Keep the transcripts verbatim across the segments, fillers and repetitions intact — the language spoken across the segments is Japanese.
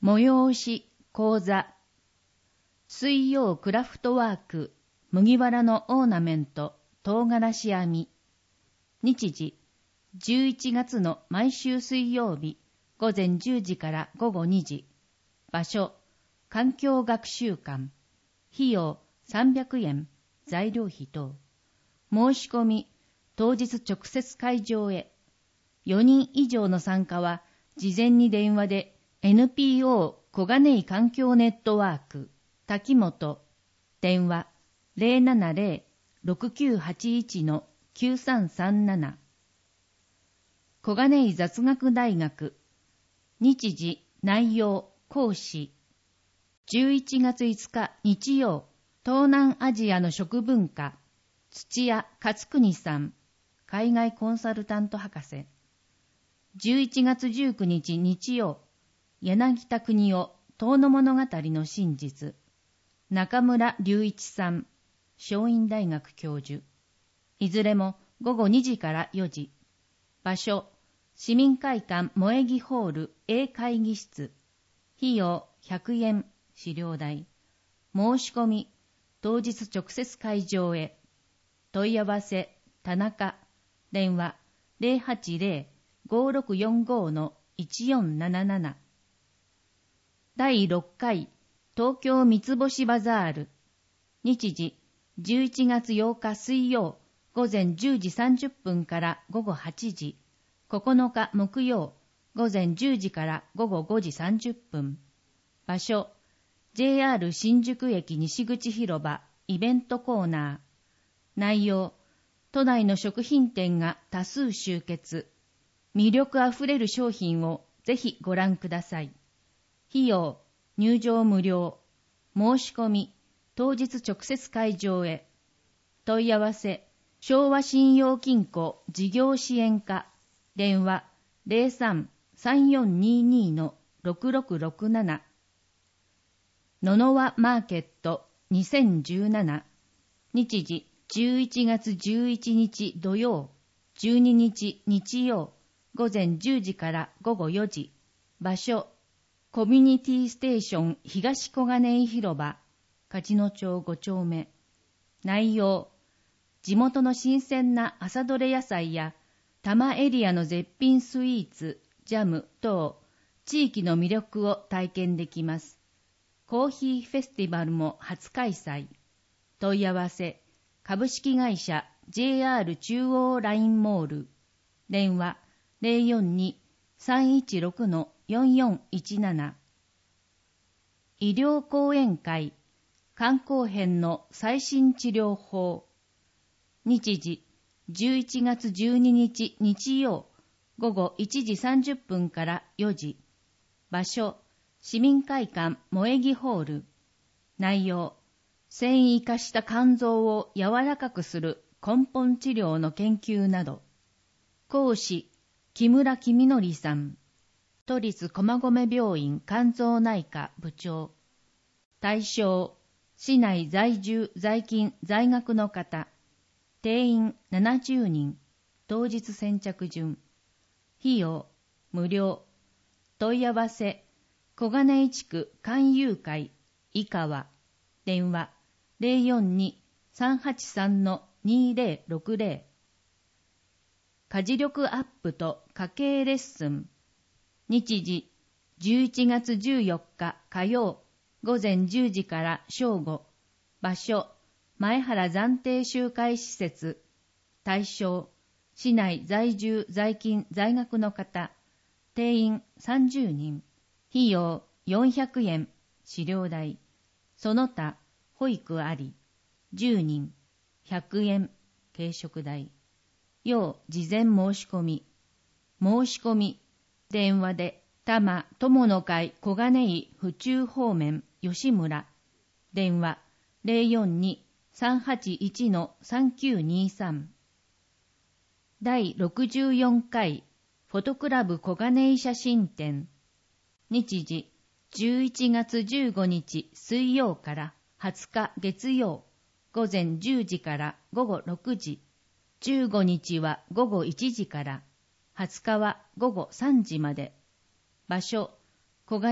催し講座水曜クラフトワーク麦わらのオーナメント唐辛子編み日時じゅういちがつの毎週水曜日午前じゅうじから午後にじ場所環境学習館費用さんびゃくえん材料費等申し込み当日直接会場へよにん以上の参加は事前に電話でエヌピーオー 小金井環境ネットワーク滝本電話 ゼロななゼロ ろくきゅうはちいち きゅうさんさんなな 小金井雑学大学日時内容講師じゅういちがついつか日曜東南アジアの食文化土屋勝国さん海外コンサルタント博士じゅういちがつじゅうくにち日曜柳田国夫遠野物語の真実中村隆一さん松陰大学教授いずれもごごにじからよじ場所市民会館萌木ホール A 会議室費用ひゃくえん資料代申し込み当日直接会場へ問い合わせ田中電話 ゼロはちゼロ ごろくよんご いちよんななななだいろっかい東京三つ星バザール日時じゅういちがつようか水曜午前じゅうじさんじゅっぷんから午後はちじここのか木曜午前じゅうじから午後ごじさんじゅっぷん場所 ジェイアール 新宿駅西口広場イベントコーナー内容都内の食品店が多数集結魅力あふれる商品をぜひご覧ください費用入場無料申し込み当日直接会場へ問い合わせ昭和信用金庫事業支援課電話 ゼロさん さんよんにーにー ろくろくろくななののわマーケットにせんじゅうなな日時じゅういちがつじゅういちにち土曜じゅうににち日曜午前じゅうじから午後よじ場所コミュニティステーション東小金井広場勝野町ごちょうめ内容地元の新鮮な朝どれ野菜や多摩エリアの絶品スイーツジャム等地域の魅力を体験できますコーヒーフェスティバルも初開催問い合わせ株式会社 ジェイアール 中央ラインモール電話 ゼロよんに さんいちろく よんよんいちなな 医療講演会肝硬変の最新治療法日時じゅういちがつじゅうににち日曜午後いちじさんじゅっぷんからよじ場所市民会館萌木ホール内容繊維化した肝臓を柔らかくする根本治療の研究など講師木村公則さん都立駒込病院肝臓内科部長対象市内在住在勤在学の方定員ななじゅうにん当日先着順費用無料問い合わせ小金井地区勧誘会井川電話 ゼロよんに さんはちさん にゼロろくゼロ 家事力アップと家計レッスン日時じゅういちがつじゅうよっか火曜午前じゅうじから正午場所前原暫定集会施設対象市内在住在勤在学の方定員さんじゅうにん費用よんひゃくえん資料代その他保育ありじゅうにんひゃくえん軽食代要事前申し込み申し込み電話で多摩友の会小金井府中方面吉村電話 ゼロよんに さんはちいち さんきゅうにさん だいろくじゅうよんかいフォトクラブ小金井写真展日時じゅういちがつじゅうごにち水曜からはつか月曜午前じゅうじから午後ろくじじゅうごにちは午後いちじからはつかは午後さんじまで場所小金井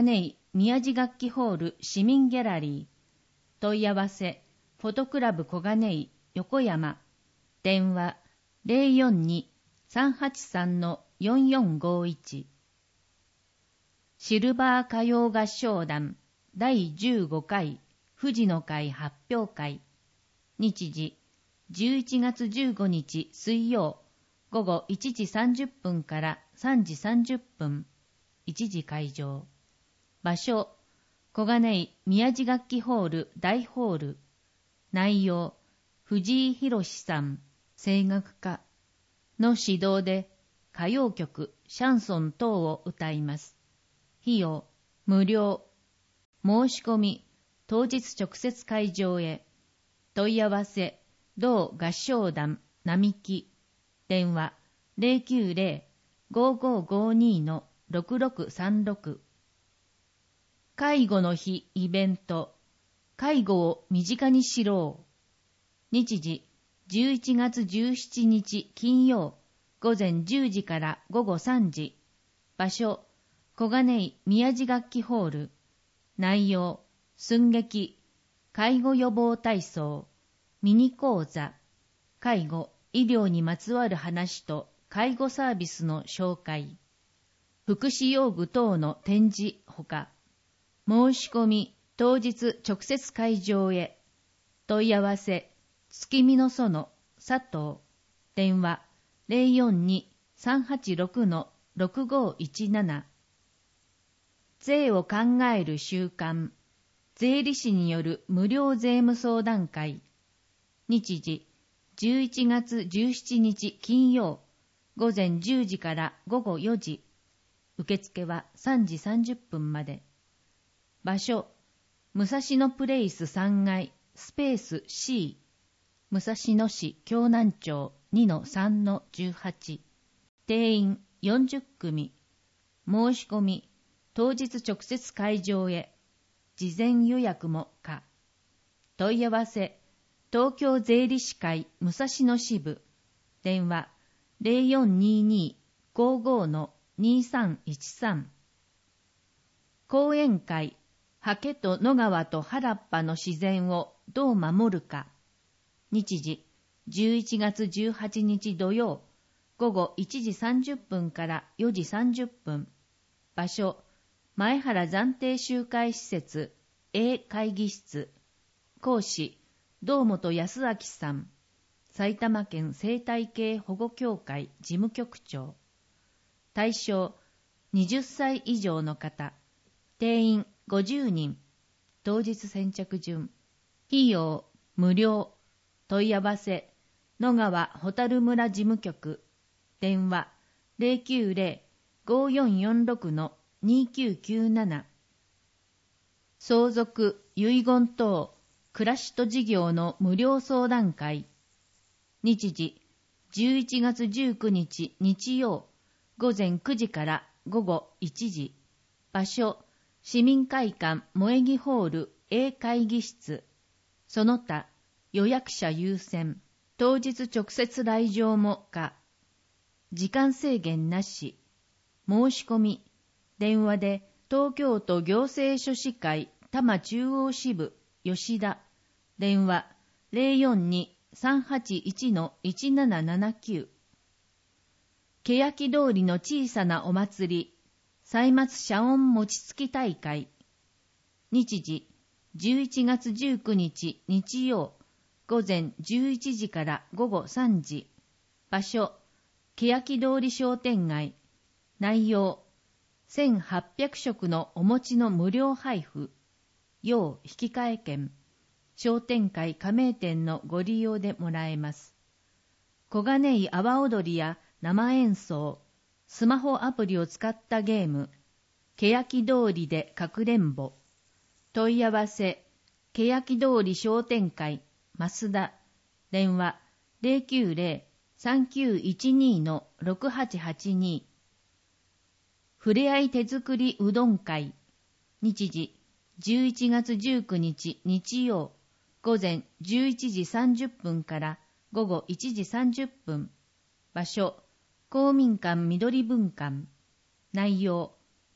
宮地楽器ホール市民ギャラリー。問い合わせ、フォトクラブ小金井、横山。電話、ゼロよんに さんはちさん よんよんごいち。シルバー歌謡合唱団だいじゅうごかい富士の会発表会。日時、じゅういちがつじゅうごにち水曜、午後いちじさんじゅっぷんからさんじさんじゅっぷん、いちじ会場。場所、小金井宮地楽器ホール大ホール。内容、藤井博さん、声楽家の指導で歌謡曲、シャンソン等を歌います。費用、無料。申し込み、当日直接会場へ。問い合わせ、同合唱団並木。電話、ゼロきゅうゼロ ごごごに ろくろくさんろく。介護の日イベント、介護を身近に知ろう。日時、じゅういちがつじゅうしちにち金曜、午前じゅうじから午後さんじ。場所、小金井宮地楽器ホール。内容、寸劇、介護予防体操、ミニ講座、介護、医療にまつわる話と介護サービスの紹介、福祉用具等の展示ほか、申し込み、当日直接会場へ。問い合わせ、月見の園、佐藤。電話、ゼロよんに さんはちろく ろくごいちなな。税を考える習慣、税理士による無料税務相談会。日時、じゅういちがつじゅうしちにち金曜、午前じゅうじから午後よじ。受付はさんじさんじゅっぷんまで。場所、武蔵野プレイスさんがい、スペース C、武蔵野市京南町 にのさんのじゅうはち。定員よんじゅっくみ。申し込み、当日直接会場へ。事前予約も可。問い合わせ、東京税理士会武蔵野支部。電話、ゼロよんにに ごご にさんいちさん。講演会、ハケと野川と原っぱの自然をどう守るか。日時、じゅういちがつじゅうはちにち土曜、午後いちじさんじゅっぷんからよじさんじゅっぷん。場所、前原暫定集会施設 A 会議室。講師、堂本康明さん。埼玉県生態系保護協会事務局長。対象、はたち以上の方。定員ごじゅうにん。当日先着順。費用、無料。問い合わせ、野川ホタル村事務局。電話、ゼロきゅうゼロ ごよんよんろく にきゅうきゅうなな。相続、遺言等、暮らしと事業の無料相談会。日時、じゅういちがつじゅうくにち日曜、午前くじから午後いちじ。場所、市民会館萌木ホール A 会議室。その他、予約者優先。当日直接来場も可。時間制限なし。申し込み。電話で東京都行政書士会多摩中央支部吉田。電話 ゼロよんに さんはちいち いちななななきゅう。欅通りの小さなお祭り、歳末謝恩餅つき大会。日時、じゅういちがつじゅうくにち日曜、午前じゅういちじから午後さんじ。場所、欅通り商店街。内容、せんはっぴゃくしょくのお餅の無料配布。要引換券。商店会加盟店のご利用でもらえます。小金井阿波踊りや生演奏、スマホアプリを使ったゲーム、欅通りでかくれんぼ。問い合わせ、欅通り商店会、増田。電話、ゼロきゅうゼロ さんきゅういちに ろくはちはちに。ふれあい手作りうどん会。日時、じゅういちがつじゅうくにち日曜、午前じゅういちじさんじゅっぷんから午後いちじさんじゅっぷん。場所、公民館緑文館。内容、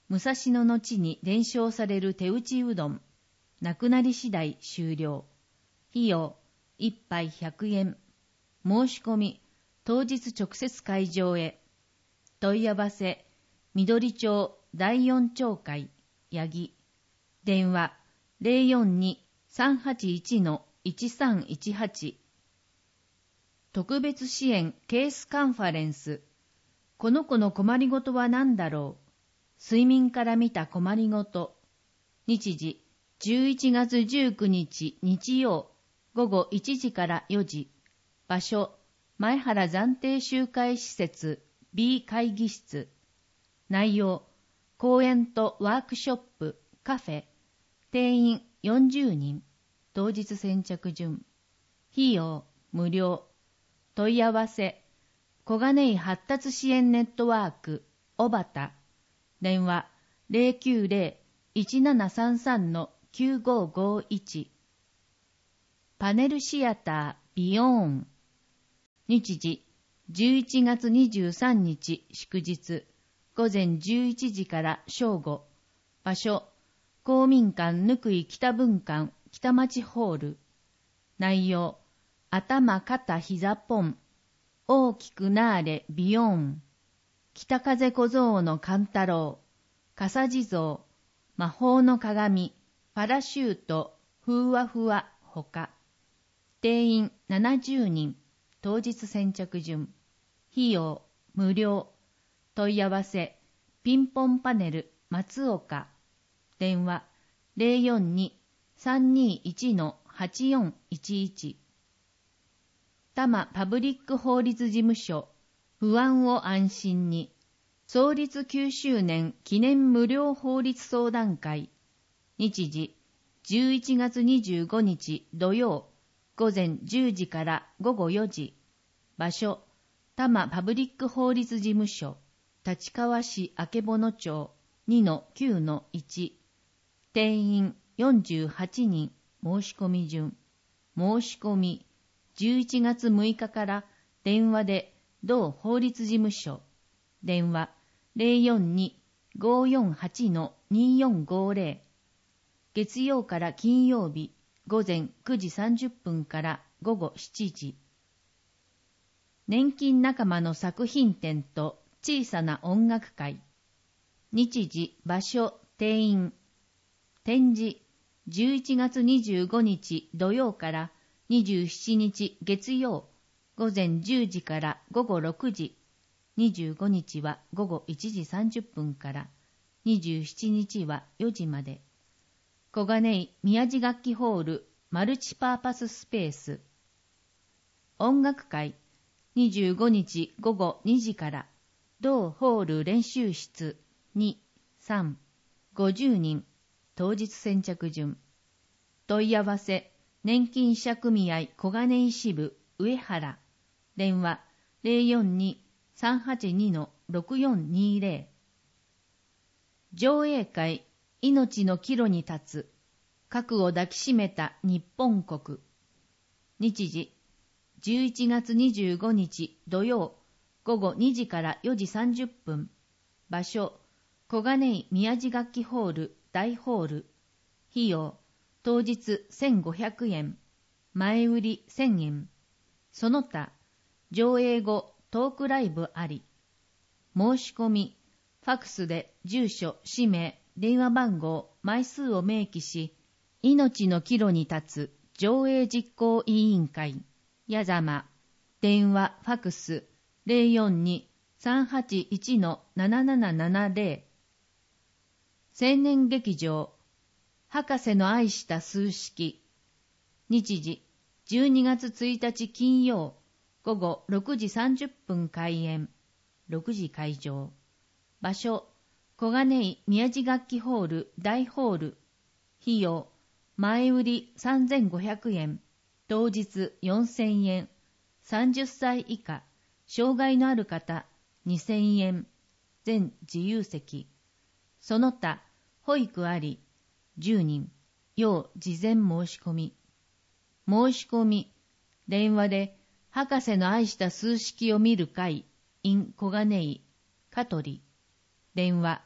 武蔵野の地に伝承される手打ちうどん、なくなり次第終了。費用、一杯百円。申し込み、当日直接会場へ。問い合わせ、緑町第四町会、八木。電話、ゼロよんに さんはちいち のいちさんいちはち。特別支援ケースカンファレンス。この子の困りごとは何だろう。睡眠から見た困りごと。日時、じゅういちがつじゅうくにち日曜、午後いちじからよじ。場所、前原暫定集会施設 B 会議室。内容、講演とワークショップ、カフェ。定員よんじゅうにん。当日先着順。費用、無料。問い合わせ、小金井発達支援ネットワーク、小畑。電話、ゼロきゅうゼロ いちななさんさん のきゅうごごいち。パネルシアター、ビヨーン。日時、じゅういちがつにじゅうさんにち祝日、午前じゅういちじから正午。場所、公民館ぬくい北分館北町ホール。内容、頭肩膝ポン。大きくなーれビヨーン。北風小僧の勘太郎。笠地蔵。魔法の鏡。パラシュート。ふわふわ。ほか。定員ななじゅうにん。当日先着順。費用、無料。問い合わせ、ピンポンパネル、松岡。電話、ゼロよんに さんにいち のはちよんいちいち。多摩パブリック法律事務所、不安を安心に。創立きゅうしゅうねん記念無料法律相談会。日時、じゅういちがつにじゅうごにち土曜、午前じゅうじから午後よじ。場所、多摩パブリック法律事務所、立川市曙町 にのきゅうのいち。定員よんじゅうはちにん。申し込み順。申し込み、じゅういちがつむいかから電話で同法律事務所。電話ゼロよんに ごよんはち のによんごゼロ。月曜から金曜日、午前くじさんじゅっぷんから午後しちじ。年金仲間の作品展と小さな音楽会。日時、場所、定員。展示、じゅういちがつにじゅうごにち土曜からにじゅうしちにち月曜、午前じゅうじから午後ろくじ。にじゅうごにちは午後いちじさんじゅっぷんから、にじゅうしちにちはよじまで。小金井宮地楽器ホールマルチパーパススペース。音楽会、にじゅうごにち午後にじから、同ホール練習室に、さん、ごじゅうにん、当日先着順。問い合わせ、年金者組合小金井支部上原。電話ゼロよんに さんはちに のろくよんにゼロ。上映会、命の岐路に立つ。核を抱きしめた日本国。日時、じゅういちがつにじゅうごにち土曜、午後にじからよじさんじゅっぷん。場所、小金井宮地楽器ホール大ホール。費用、当日せんごひゃくえん。前売りせんえん。その他、上映後トークライブあり。申し込み、ファクスで住所、氏名、電話番号、枚数を明記し、命の岐路に立つ上映実行委員会、矢様。電話、ファクス、ゼロよんに さんはちいち のななななななゼロ。青年劇場、博士の愛した数式。日時、じゅうにがつついたち金曜、午後ろくじさんじゅっぷん開演、ろくじ会場。場所、小金井宮地楽器ホール大ホール。費用、前売りさんぜんごひゃくえん、当日よんせんえん、さんじゅっさい以下、障害のある方にせんえん、全自由席。その他、保育あり、じゅうにん、要事前申し込み。申し込み、電話で、博士の愛した数式を見る会、in 小金井、香取。電話、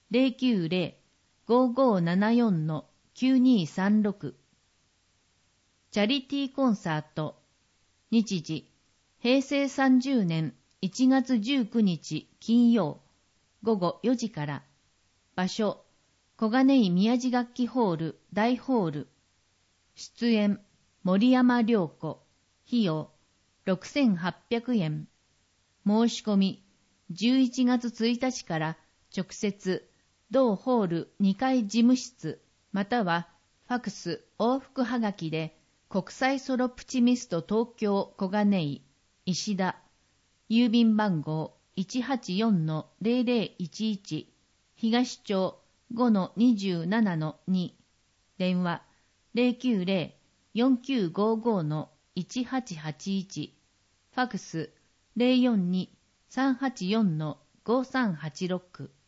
ゼロきゅうゼロ ごーごーななよん きゅうにーさんろく。チャリティーコンサート。日時、へいせいさんじゅうねんいちがつじゅうくにち金曜、ごごよじから。場所、小金井宮地楽器ホール大ホール。出演、森山良子。費用、ろくせんはっぴゃくえん。申し込み、じゅういちがつついたちから直接、同ホールにかい事務室、またはファクス往復はがきで、国際ソロプチミスト東京小金井、石田、郵便番号 いちはちよんのゼロゼロいちいち、東町 ごのにじゅうななのに、電話 ゼロきゅうゼロ よんきゅうごごのいちはちはちいち、ファクス ゼロよんに さんはちよんのごさんはちろく。